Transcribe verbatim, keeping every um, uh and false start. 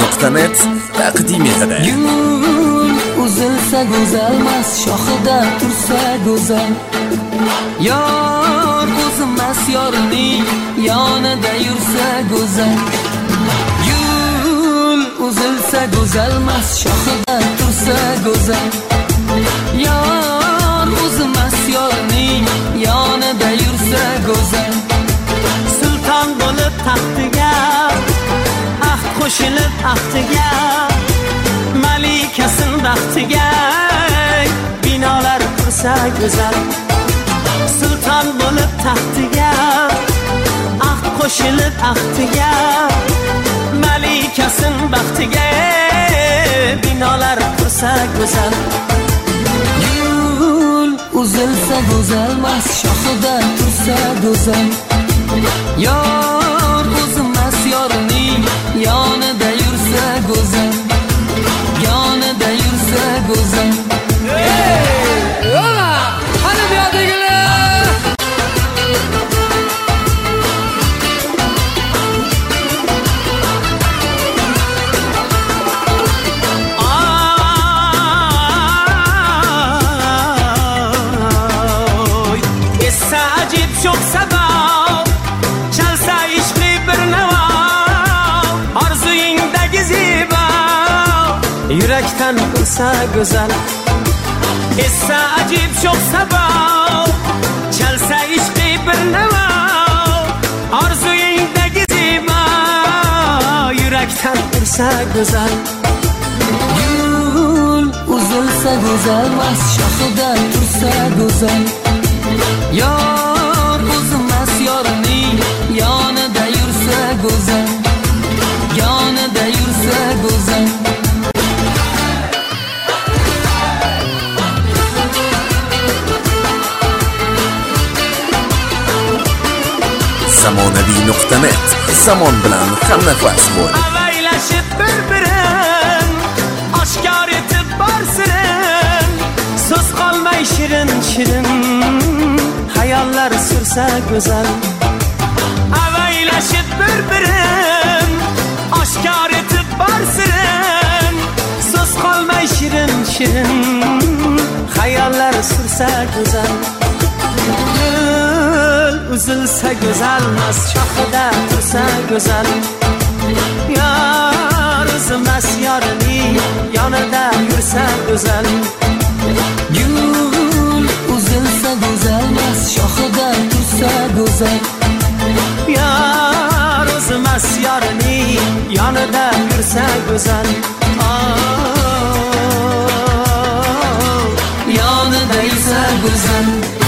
nuqta net taqdim etadi. Gul uzilsa go'zalmas, shoxida tursa go'zal. Yor o'zmas yorining yonida yursa go'zal. Gul uzilsa go'zalmas, shoxida tursa go'zal. Yor o'zmas yorining yonida yursa go'zal. Sulton bo'lib taxtiga ahd qo'shilib ahdiga, malikasin baxtiga binolar qursa go'zal. Sulton bo'lib taxtiga ahd qo'shilib ahdiga, malikasin baxtiga binolar qursa go'zal. Gul uzilsa go'zalmas, shoxida tursa go'zal. Yor o'zmas yorining yonida yursa go'zal. Yonida yursa go'zal. Ey, ola! Qani bu yerdagilar? Ay, esa ajib çok sabah, çalsa işli bir neva, arzuyindagi ziba, yürekten kursa güzel. Esa acib çok sabah, çalsa işli bir neva, arzuyindagi ziba, yürekten kursa güzel. Gul uzilsa go'zalmas, shoxida tursa go'zal. Yor o'zmas yorining yonida yursa go'zal. Yonida yursa go'zal. zamonaviy nuqta net, zamon bilan hamnafas bo'l. Avaylashib bir-birin oshkor etib borsin, so'z qolmay shirin shirin hayollar sursa go'zal. Avaylashib bir-birin oshkor etib borsin, so'z qolmay shirin shirin hayollar sursa go'zal. Uzilsa go'zalmas, shoxida tursa go'zal. Yor o'zmas yorining yonida yursa go'zal. Gul uzilsa go'zalmas, shoxida tursa go'zal. Yor o'zmas yorining yonida yursa go'zal. Yonida yursa go'zal.